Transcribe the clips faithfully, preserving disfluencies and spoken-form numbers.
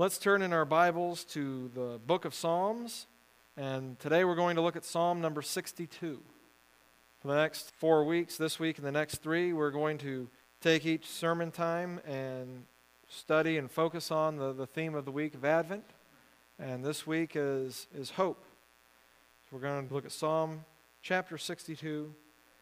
Let's turn in our Bibles to the book of Psalms, and today we're going to look at Psalm number sixty-two. For the next four weeks, this week and the next three, we're going to take each sermon time and study and focus on the, the theme of the week of Advent. And this week is, is hope. So we're going to look at Psalm chapter sixty-two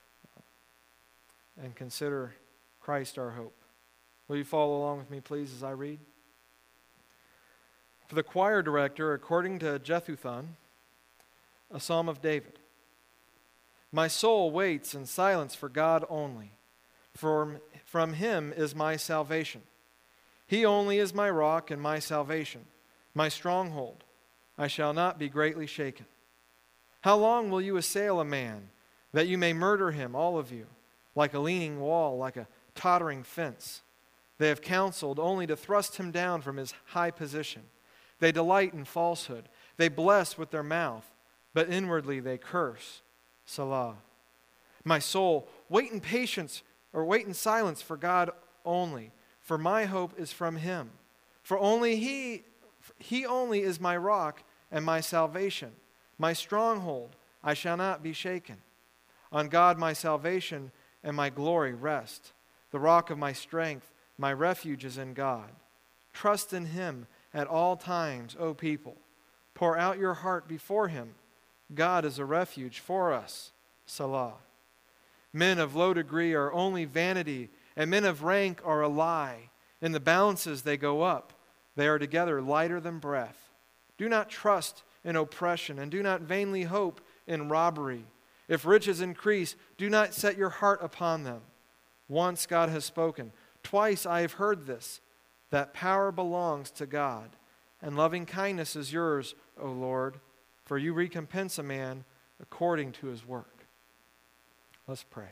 and consider Christ our hope. Will you follow along with me, please, as I read? For the choir director, according to Jeduthun, a psalm of David. My soul waits in silence for God only. From, from him is my salvation. He only is my rock and my salvation, my stronghold. I shall not be greatly shaken. How long will you assail a man, that you may murder him, all of you, like a leaning wall, like a tottering fence? They have counseled only to thrust him down from his high position. They delight in falsehood. They bless with their mouth, but inwardly they curse. Selah. My soul, wait in patience, or wait in silence for God only, for my hope is from him. For only he, he only is my rock and my salvation, my stronghold. I shall not be shaken. On God my salvation and my glory rest. The rock of my strength, my refuge is in God. Trust in him at all times, O people. Pour out your heart before him. God is a refuge for us. Selah. Men of low degree are only vanity, and men of rank are a lie. In the balances they go up. They are together lighter than breath. Do not trust in oppression, and do not vainly hope in robbery. If riches increase, do not set your heart upon them. Once God has spoken. Twice I have heard this, that power belongs to God, and loving kindness is yours, O Lord, for you recompense a man according to his work. Let's pray.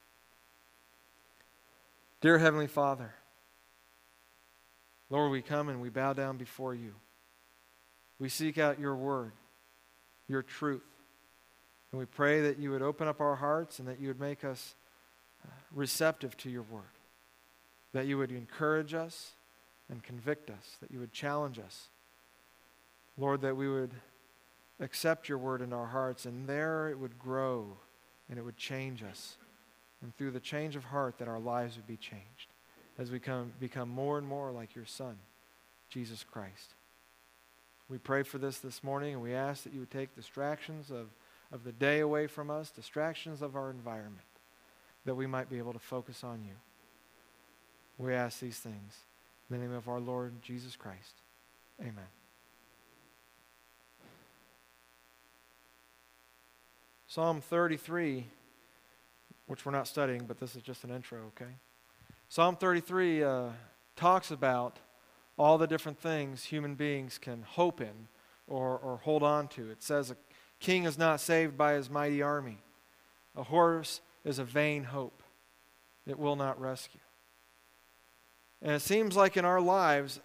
Dear Heavenly Father, Lord, we come and we bow down before you. We seek out your word, your truth, and we pray that you would open up our hearts and that you would make us receptive to your word, that you would encourage us and convict us, that you would challenge us. Lord, that we would accept your word in our hearts, and there it would grow and it would change us. And through the change of heart, that our lives would be changed as we come, become more and more like your Son, Jesus Christ. We pray for this this morning, and we ask that you would take distractions of, of the day away from us, distractions of our environment, that we might be able to focus on you. We ask these things in the name of our Lord Jesus Christ. Amen. Psalm thirty-three, which we're not studying, but this is just an intro, okay? Psalm thirty-three uh, talks about all the different things human beings can hope in or, or hold on to. It says, a king is not saved by his mighty army. A horse is a vain hope. It will not rescue. And it seems like in our lives,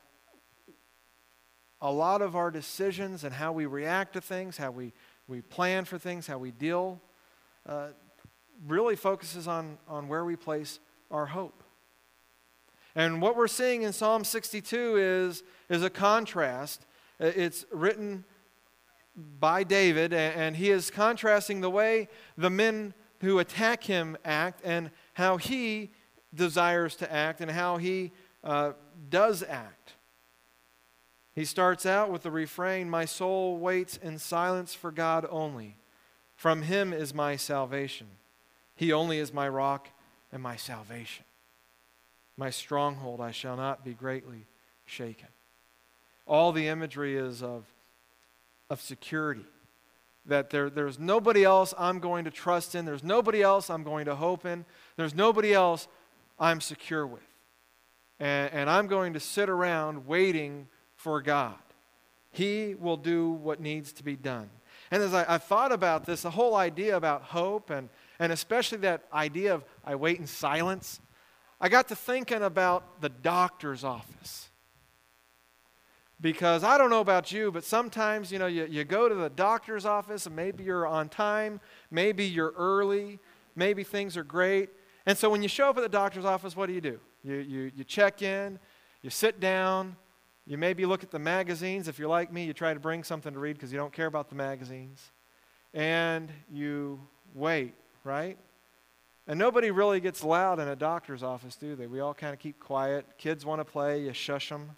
a lot of our decisions and how we react to things, how we, we plan for things, how we deal, uh, really focuses on, on where we place our hope. And what we're seeing in Psalm sixty-two is, is a contrast. It's written by David, and he is contrasting the way the men who attack him act and how he desires to act and how he uh, does act. He starts out with the refrain, my soul waits in silence for God only. From him is my salvation. He only is my rock and my salvation. My stronghold, I shall not be greatly shaken. All the imagery is of, of security. That there, there's nobody else I'm going to trust in. There's nobody else I'm going to hope in. There's nobody else I'm secure with. And, and I'm going to sit around waiting for God. He will do what needs to be done. And as I, I thought about this, the whole idea about hope, and, and especially that idea of I wait in silence, I got to thinking about the doctor's office. Because I don't know about you, but sometimes, you know, you, you go to the doctor's office and maybe you're on time, maybe you're early, maybe things are great. And so when you show up at the doctor's office, what do you do? You, you, you check in, you sit down, You maybe look at the magazines. If you're like me, you try to bring something to read because you don't care about the magazines. And you wait, right? And nobody really gets loud in a doctor's office, do they? We all kind of keep quiet. Kids want to play, you shush them.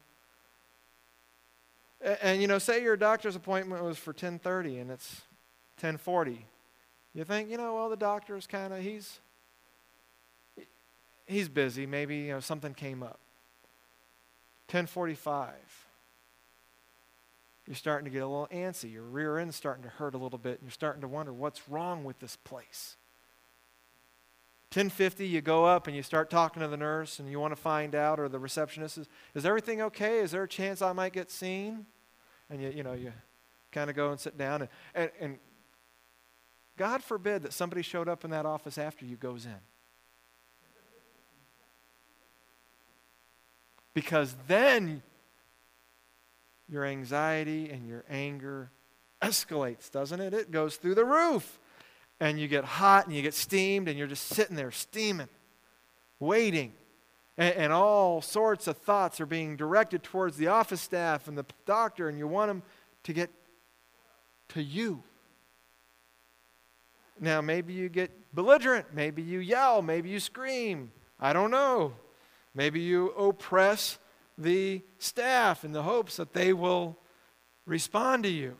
And, and you know, say your doctor's appointment was for ten thirty and it's ten forty. You think, you know, well, the doctor's kind of, he's, he's busy. Maybe, you know, something came up. ten forty-five. You're starting to get a little antsy. Your rear end's starting to hurt a little bit, and you're starting to wonder what's wrong with this place. ten fifty, you go up and you start talking to the nurse, and you want to find out, or the receptionist, is, is everything okay? Is there a chance I might get seen? And you, you know, you kind of go and sit down, and, and, and God forbid that somebody showed up in that office after you goes in. Because then your anxiety and your anger escalates, doesn't it? It goes through the roof. And you get hot and you get steamed and you're just sitting there steaming, waiting. And, and all sorts of thoughts are being directed towards the office staff and the doctor, and you want them to get to you. Now, maybe you get belligerent. Maybe you yell. Maybe you scream. I don't know. Maybe you oppress the staff in the hopes that they will respond to you.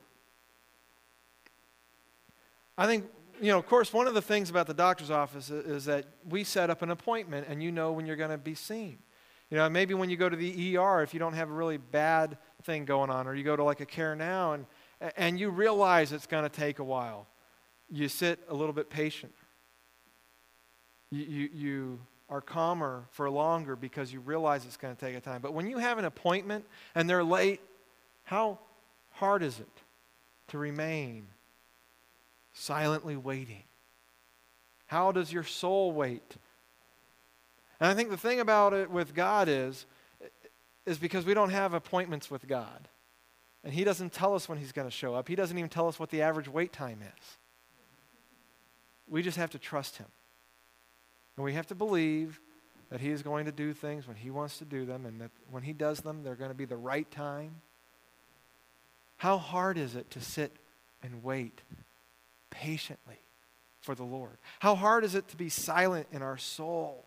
I think, you know, of course, one of the things about the doctor's office is, is that we set up an appointment and you know when you're going to be seen. You know, maybe when you go to the E R, if you don't have a really bad thing going on, or you go to like a Care Now and, and you realize it's going to take a while, you sit a little bit patient. You, you, you are calmer for longer because you realize it's going to take a time. But when you have an appointment and they're late, how hard is it to remain silently waiting? How does your soul wait? And I think the thing about it with God is, is because we don't have appointments with God. And He doesn't tell us when He's going to show up. He doesn't even tell us what the average wait time is. We just have to trust Him. And we have to believe that He is going to do things when He wants to do them, and that when He does them, they're going to be the right time. How hard is it to sit and wait patiently for the Lord? How hard is it to be silent in our soul,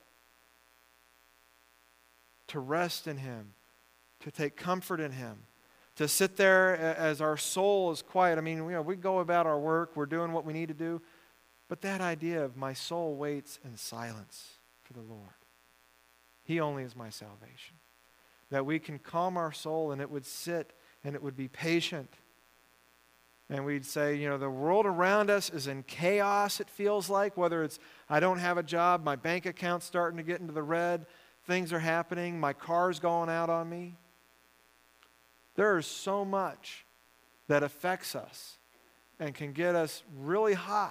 to rest in Him, to take comfort in Him, to sit there as our soul is quiet? I mean, you know, we go about our work, we're doing what we need to do, but that idea of my soul waits in silence for the Lord. He only is my salvation. That we can calm our soul and it would sit and it would be patient. And we'd say, you know, the world around us is in chaos, it feels like. Whether it's, I don't have a job, my bank account's starting to get into the red, things are happening, my car's going out on me. There is so much that affects us and can get us really hot.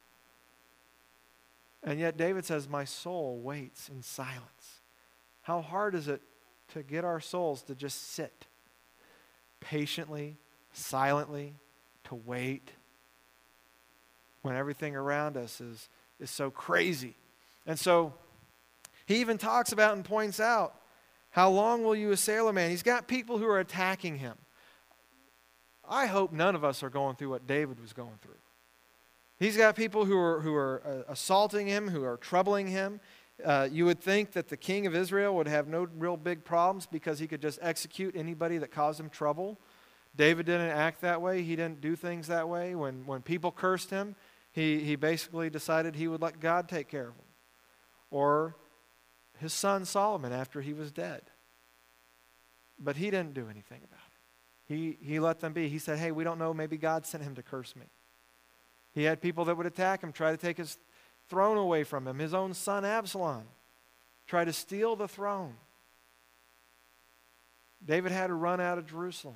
And yet David says, my soul waits in silence. How hard is it to get our souls to just sit patiently, silently, to wait when everything around us is, is so crazy? And so he even talks about and points out, how long will you assail a man? He's got people who are attacking him. I hope none of us are going through what David was going through. He's got people who are, who are uh, assaulting him, who are troubling him. Uh, you would think that the king of Israel would have no real big problems because he could just execute anybody that caused him trouble. David didn't act that way. He didn't do things that way. When, when people cursed him, he, he basically decided he would let God take care of them. Or his son Solomon after he was dead. But he didn't do anything about it. He, he let them be. He said, hey, we don't know, maybe God sent him to curse me. He had people that would attack him, try to take his throne away from him. His own son Absalom tried to steal the throne. David had to run out of Jerusalem.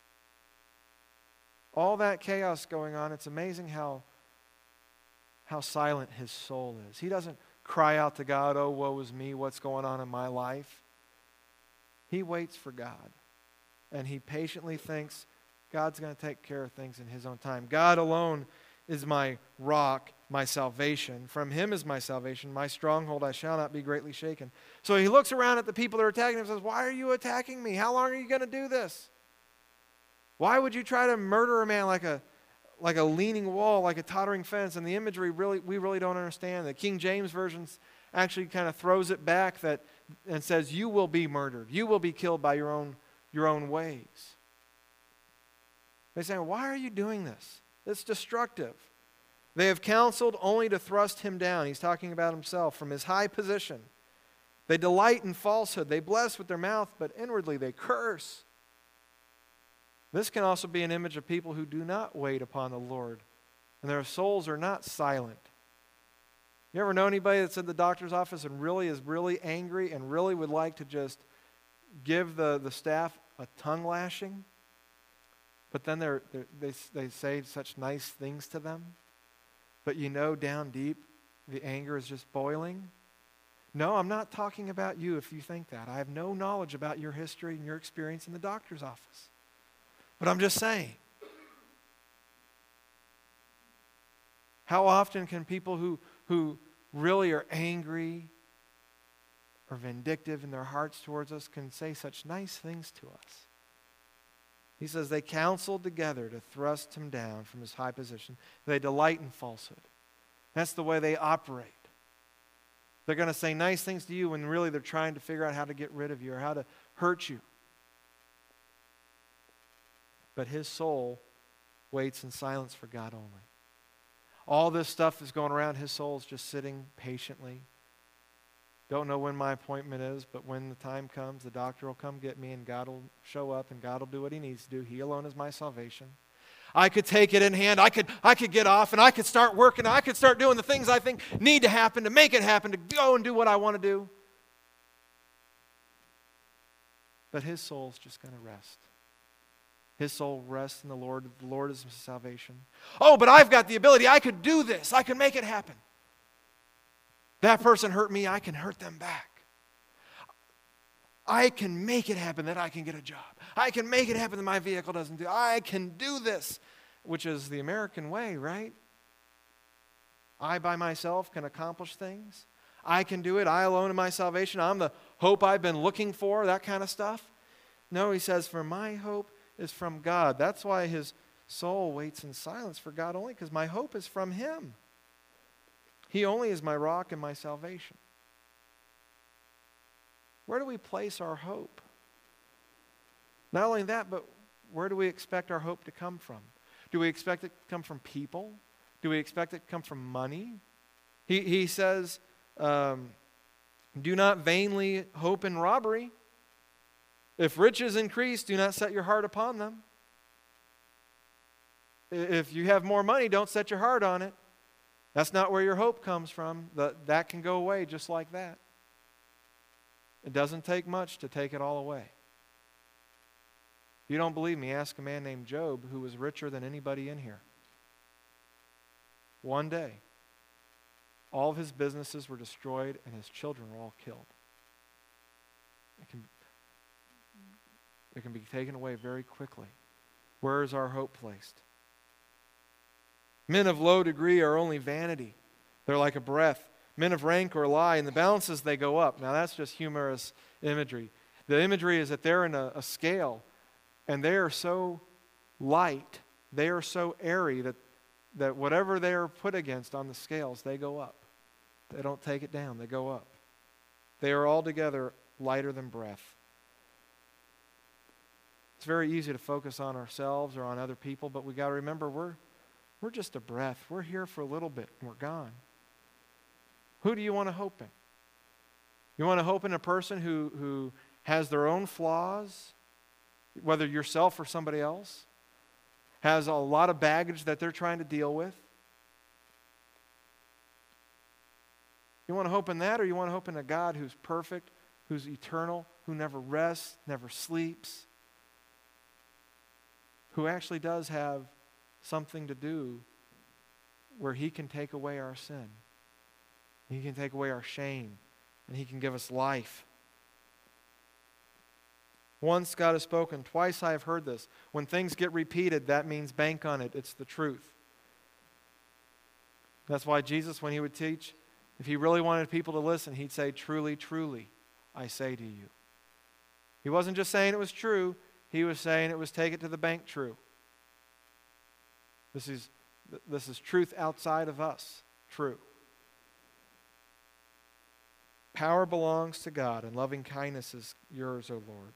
All that chaos going on, it's amazing how, how silent his soul is. He doesn't cry out to God, oh, woe is me, what's going on in my life? He waits for God. And he patiently thinks God's going to take care of things in His own time. God alone is my rock, my salvation. From him is my salvation, my stronghold. I shall not be greatly shaken. So he looks around at the people that are attacking him and says, why are you attacking me? How long are you going to do this? Why would you try to murder a man like a like a leaning wall, like a tottering fence? And the imagery really we really don't understand. The King James Version actually kind of throws it back that and says, you will be murdered. You will be killed by your own your own ways. They say, why are you doing this? It's destructive. They have counseled only to thrust him down. He's talking about himself from his high position. They delight in falsehood. They bless with their mouth, but inwardly they curse. This can also be an image of people who do not wait upon the Lord, and their souls are not silent. You ever know anybody that's in the doctor's office and really is really angry and really would like to just give the, the staff a tongue lashing? But then they're, they're, they they say such nice things to them. But you know down deep the anger is just boiling. No, I'm not talking about you if you think that. I have no knowledge about your history and your experience in the doctor's office. But I'm just saying. How often can people who, who really are angry or vindictive in their hearts towards us can say such nice things to us? He says they counseled together to thrust him down from his high position. They delight in falsehood. That's the way they operate. They're going to say nice things to you when really they're trying to figure out how to get rid of you or how to hurt you. But his soul waits in silence for God only. All this stuff is going around. His soul's just sitting patiently. Don't know when my appointment is, but when the time comes, the doctor will come get me and God will show up and God will do what he needs to do. He alone is my salvation. I could take it in hand. I could, I could get off and I could start working. I could start doing the things I think need to happen to make it happen, to go and do what I want to do. But his soul's just going to rest. His soul rests in the Lord. The Lord is his salvation. Oh, but I've got the ability. I could do this. I could make it happen. That person hurt me. I can hurt them back. I can make it happen that I can get a job. I can make it happen that my vehicle doesn't do. I can do this, which is the American way, right? I by myself can accomplish things. I can do it. I alone in my salvation. I'm the hope I've been looking for, that kind of stuff. No, he says, for my hope is from God. That's why his soul waits in silence for God only, because my hope is from him. He only is my rock and my salvation. Where do we place our hope? Not only that, but where do we expect our hope to come from? Do we expect it to come from people? Do we expect it to come from money? He, he says, um, do not vainly hope in robbery. If riches increase, do not set your heart upon them. If you have more money, don't set your heart on it. That's not where your hope comes from. The, that can go away just like that. It doesn't take much to take it all away. If you don't believe me, ask a man named Job who was richer than anybody in here. One day, all of his businesses were destroyed and his children were all killed. It can, it can be taken away very quickly. Where is our hope placed? Men of low degree are only vanity. They're like a breath. Men of rank or lie. In the balances they go up. Now that's just humorous imagery. The imagery is that they're in a, a scale and they are so light, they are so airy that, that whatever they are put against on the scales, they go up. They don't take it down, they go up. They are altogether lighter than breath. It's very easy to focus on ourselves or on other people, but we got to remember we're We're just a breath. We're here for a little bit and we're gone. Who do you want to hope in? You want to hope in a person who, who has their own flaws, whether yourself or somebody else, has a lot of baggage that they're trying to deal with? You want to hope in that, or you want to hope in a God who's perfect, who's eternal, who never rests, never sleeps, who actually does have something to do where he can take away our sin. He can take away our shame, and he can give us life. Once God has spoken, twice I have heard this. When things get repeated, that means bank on it. It's the truth. That's why Jesus, when he would teach, if he really wanted people to listen, he'd say, truly, truly, I say to you. He wasn't just saying it was true. He was saying it was take it to the bank true. This is, this is truth outside of us, true. Power belongs to God, and loving kindness is yours, O Lord.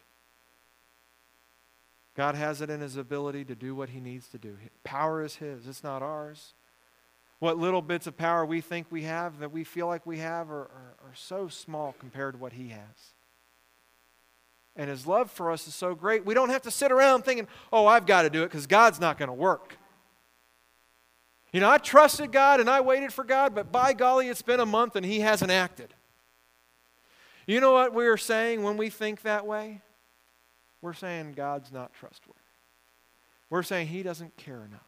God has it in his ability to do what he needs to do. Power is his. It's not ours. What little bits of power we think we have, that we feel like we have, are, are, are so small compared to what he has. And his love for us is so great, we don't have to sit around thinking, oh, I've got to do it because God's not going to work. You know, I trusted God and I waited for God, but by golly, it's been a month and he hasn't acted. You know what we're saying when we think that way? We're saying God's not trustworthy. We're saying he doesn't care enough.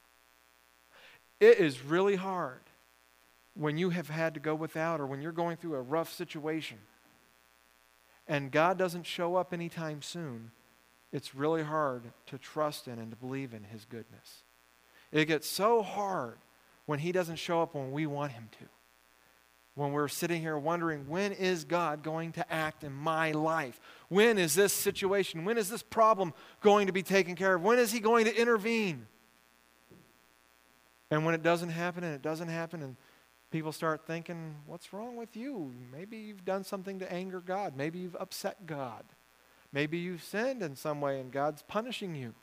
It is really hard when you have had to go without, or when you're going through a rough situation and God doesn't show up anytime soon. It's really hard to trust in and to believe in his goodness. It gets so hard when he doesn't show up when we want him to. When we're sitting here wondering, when is God going to act in my life? When is this situation, when is this problem going to be taken care of? When is he going to intervene? And when it doesn't happen and it doesn't happen and people start thinking, what's wrong with you? Maybe you've done something to anger God. Maybe you've upset God. Maybe you've sinned in some way and God's punishing you.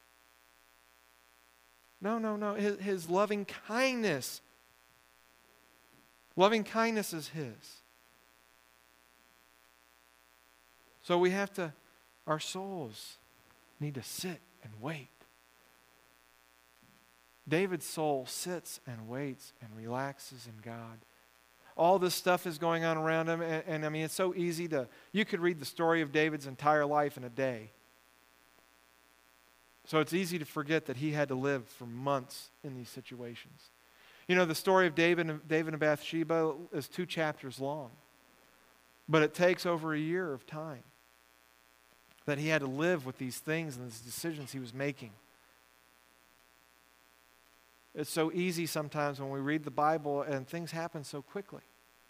No, no, no. His, his loving kindness. Loving kindness is his. So we have to, our souls need to sit and wait. David's soul sits and waits and relaxes in God. All this stuff is going on around him, and, and I mean, it's so easy to, you could read the story of David's entire life in a day. So it's easy to forget that he had to live for months in these situations. You know, the story of David and, David and Bathsheba is two chapters long, but it takes over a year of time that he had to live with these things and these decisions he was making. It's so easy sometimes when we read the Bible and things happen so quickly.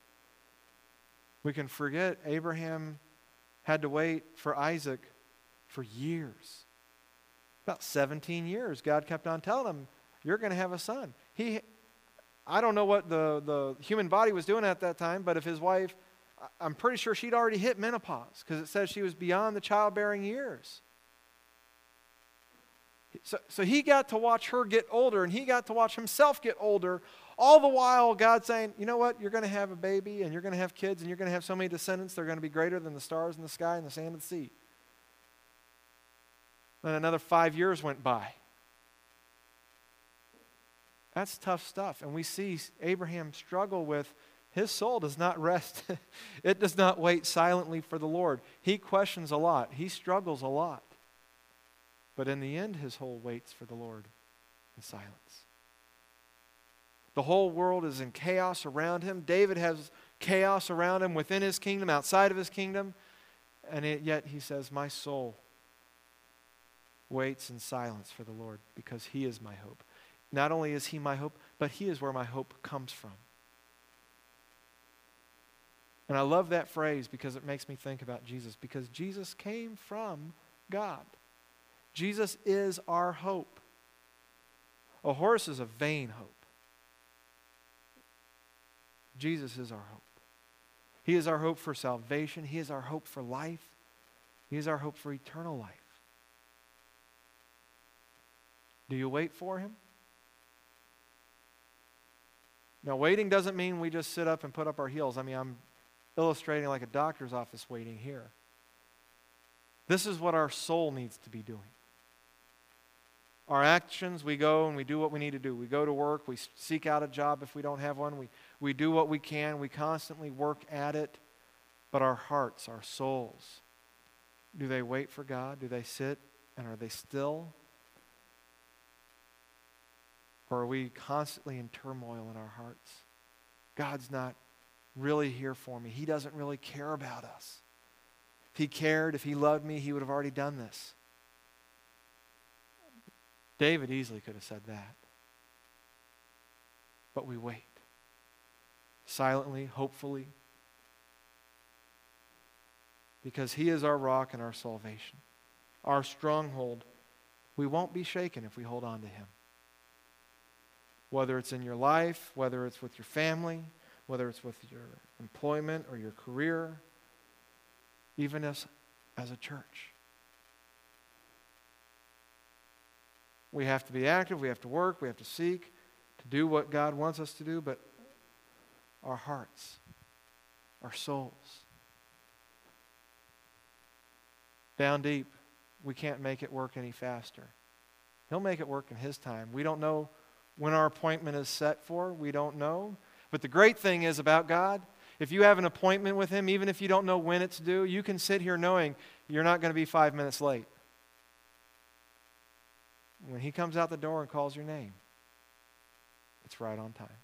We can forget Abraham had to wait for Isaac for years. About seventeen years, God kept on telling him, you're going to have a son. He, I don't know what the, the human body was doing at that time, but if his wife, I'm pretty sure she'd already hit menopause because it says she was beyond the childbearing years. So, so he got to watch her get older, and he got to watch himself get older, all the while God saying, you know what, you're going to have a baby, and you're going to have kids, and you're going to have so many descendants, they're going to be greater than the stars in the sky and the sand of the sea. Then another five years went by. That's tough stuff, and we see Abraham struggle with, his soul does not rest. It does not wait silently for the Lord. He questions a lot. He struggles a lot. But in the end, his soul waits for the Lord in silence. The whole world is in chaos around him. David has chaos around him within his kingdom, outside of his kingdom. And it, yet he says, my soul waits in silence for the Lord because he is my hope. Not only is he my hope, but he is where my hope comes from. And I love that phrase because it makes me think about Jesus, because Jesus came from God. Jesus is our hope. A horse is a vain hope. Jesus is our hope. He is our hope for salvation. He is our hope for life. He is our hope for eternal life. Do you wait for him? Now, waiting doesn't mean we just sit up and put up our heels. I mean, I'm illustrating like a doctor's office waiting here. This is what our soul needs to be doing. Our actions, we go and we do what we need to do. We go to work, we seek out a job if we don't have one. We, we do what we can. We constantly work at it. But our hearts, our souls, do they wait for God? Do they sit and are they still? Or are we constantly in turmoil in our hearts? God's not really here for me. He doesn't really care about us. If he cared, if he loved me, he would have already done this. David easily could have said that. but we wait. Silently, hopefully, because He is our rock and our salvation, our stronghold. We won't be shaken if we hold on to Him. Whether it's in your life, whether it's with your family, whether it's with your employment or your career, even as, as a church. We have to be active, we have to work, we have to seek to do what God wants us to do, but our hearts, our souls, down deep, we can't make it work any faster. He'll make it work in His time. We don't know when our appointment is set for. We don't know. But the great thing is about God, if you have an appointment with Him, even if you don't know when it's due, you can sit here knowing you're not going to be five minutes late. When He comes out the door and calls your name, it's right on time.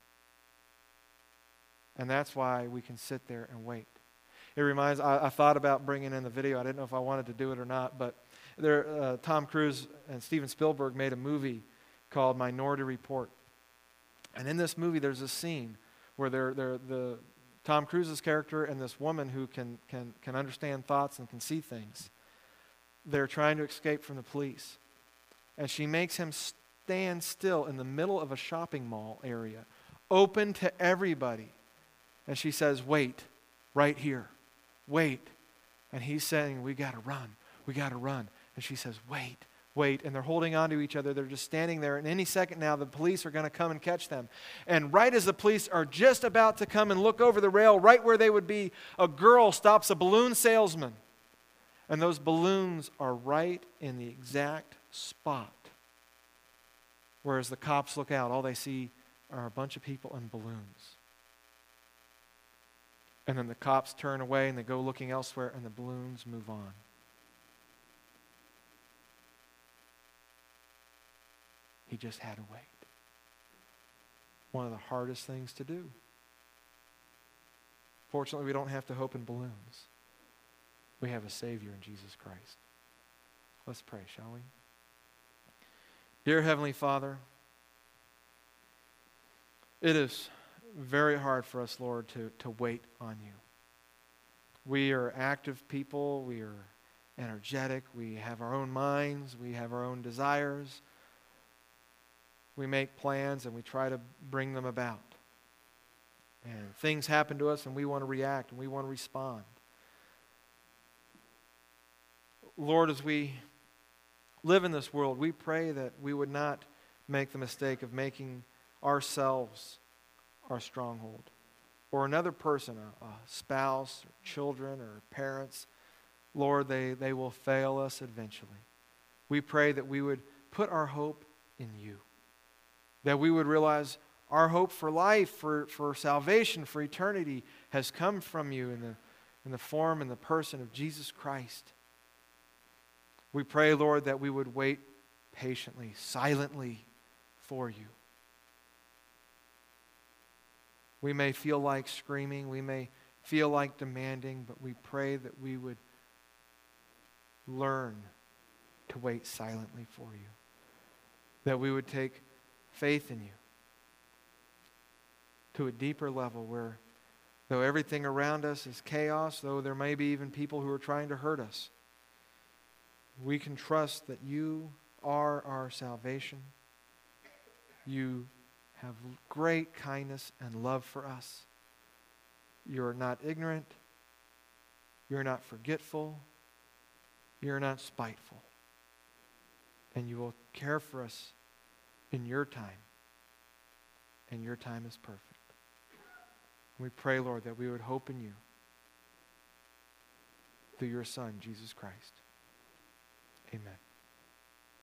And that's why we can sit there and wait. It reminds, I, I thought about bringing in the video. I didn't know if I wanted to do it or not, but there, uh, Tom Cruise and Steven Spielberg made a movie called Minority Report. And in this movie, there's a scene where they're, they're, the Tom Cruise's character and this woman who can, can, can understand thoughts and can see things, they're trying to escape from the police. And she makes him stand still in the middle of a shopping mall area, open to everybody. And she says, wait, right here, wait. And he's saying, we got to run, we got to run. And she says, wait. Wait, and they're holding on to each other. They're just standing there, and any second now the police are going to come and catch them. And right as the police are just about to come and look over the rail, right where they would be, a girl stops a balloon salesman. And those balloons are right in the exact spot. Whereas the cops look out, all they see are a bunch of people in balloons. And then the cops turn away and they go looking elsewhere, and the balloons move on. He just had to wait. One of the hardest things to do. Fortunately, we don't have to hope in balloons. We have a Savior in Jesus Christ. Let's pray, shall we? Dear Heavenly Father, it is very hard for us, Lord, to, to wait on You. We are active people. We are energetic. We have our own minds. We have our own desires. We make plans and we try to bring them about. And things happen to us and we want to react and we want to respond. Lord, as we live in this world, we pray that we would not make the mistake of making ourselves our stronghold, or another person, a, a spouse, or children, or parents. Lord, they, they will fail us eventually. We pray that we would put our hope in You. That we would realize our hope for life, for, for salvation, for eternity has come from You in the, in the form and the person of Jesus Christ. We pray, Lord, that we would wait patiently, silently for You. We may feel like screaming, we may feel like demanding, but we pray that we would learn to wait silently for You. That we would take faith in You to a deeper level where, though everything around us is chaos, though there may be even people who are trying to hurt us, we can trust that You are our salvation. You have great kindness and love for us. You're not ignorant. You're not forgetful. You're not spiteful. And You will care for us in Your time. And Your time is perfect. We pray, Lord, that we would hope in You through Your Son, Jesus Christ. Amen.